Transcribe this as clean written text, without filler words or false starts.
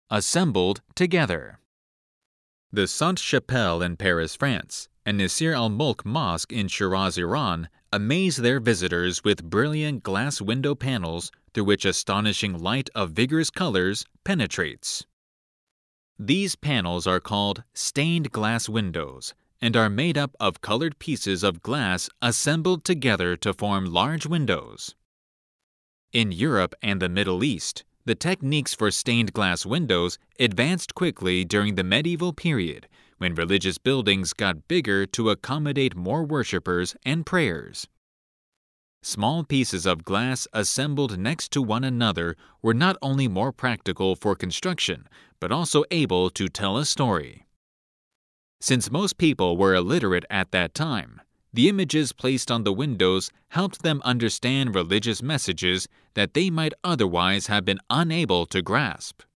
assembled together. The Sainte-Chapelle in Paris, France, and Nasir al-Mulk Mosque in Shiraz, Iran, amaze their visitors with brilliant glass window panels through which astonishing light of vigorous colors penetrates. These panels are called stained glass windows and are made up of colored pieces of glass assembled together to form large windows. In Europe and the Middle East, the techniques for stained glass windows advanced quickly during the medieval period, when religious buildings got bigger to accommodate more worshippers and prayers. Small pieces of glass assembled next to one another were not only more practical for construction, but also able to tell a story. Since most people were illiterate at that time, the images placed on the windows helped them understand religious messages that they might otherwise have been unable to grasp.